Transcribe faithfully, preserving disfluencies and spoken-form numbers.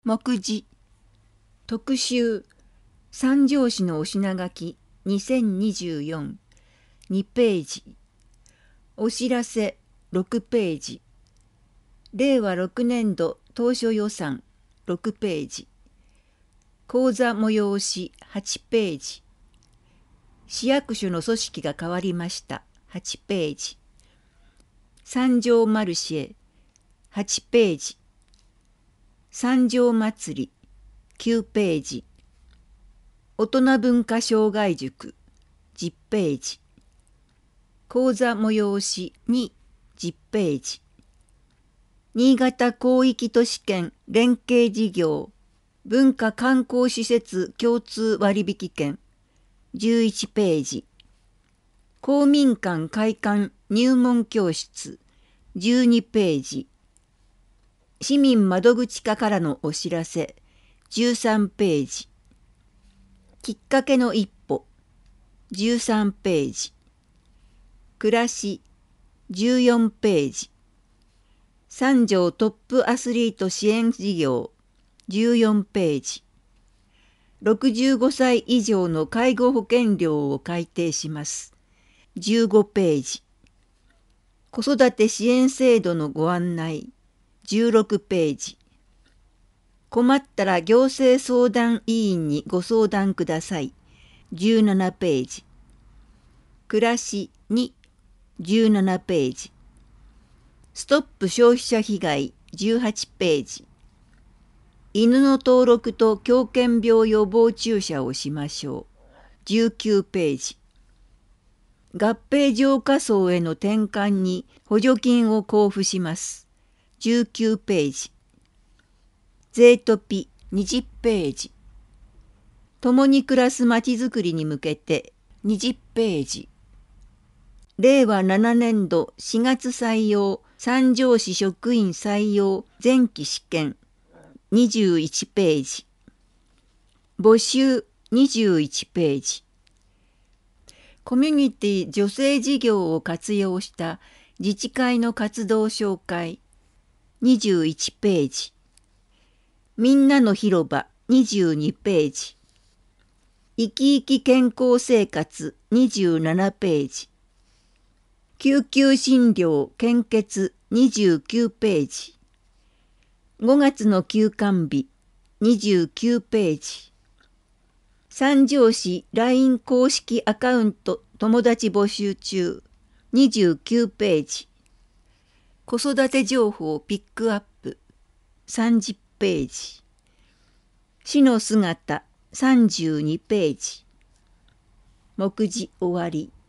目次特集三条市のお品書きにせんにじゅうよん にページお知らせろくページれいわろくねんど当初予算ろくページ講座催しはちページ市役所の組織が変わりましたはちページ三条マルシェはちページ三条祭りきゅうページ大人文化障害塾じゅっページ講座催しにじゅっページ新潟広域都市圏連携事業文化観光施設共通割引券じゅういちページ公民館開館入門教室じゅうにページ市民窓口課からのお知らせじゅうさんページきっかけの一歩じゅうさんページ暮らしじゅうよんページ三条トップアスリート支援事業じゅうよんページろくじゅうごさい以上の介護保険料を改定しますじゅうごページ子育て支援制度のご案内じゅうろくページ困ったら行政相談委員にご相談くださいじゅうななページ暮らしにじゅうななページストップ消費者被害じゅうはちページ犬の登録と狂犬病予防注射をしましょうじゅうきゅうページ合併浄化層への転換に補助金を交付しますじゅうきゅうページ税トピにじゅうページ共に暮らすまちづくりに向けてにじゅうページれいわななねんどしがつ採用三条市職員採用前期試験にじゅういちページ募集にじゅういちページコミュニティ女性事業を活用した自治会の活動紹介にじゅういちページみんなの広場にじゅうにページ生き生き健康生活にじゅうななページ救急診療献血にじゅうきゅうページごがつの休館日にじゅうきゅうページ三条市 ライン 公式アカウント友達募集中にじゅうきゅうページ子育て情報ピックアップさんじゅうページ市の姿さんじゅうにページ目次終わり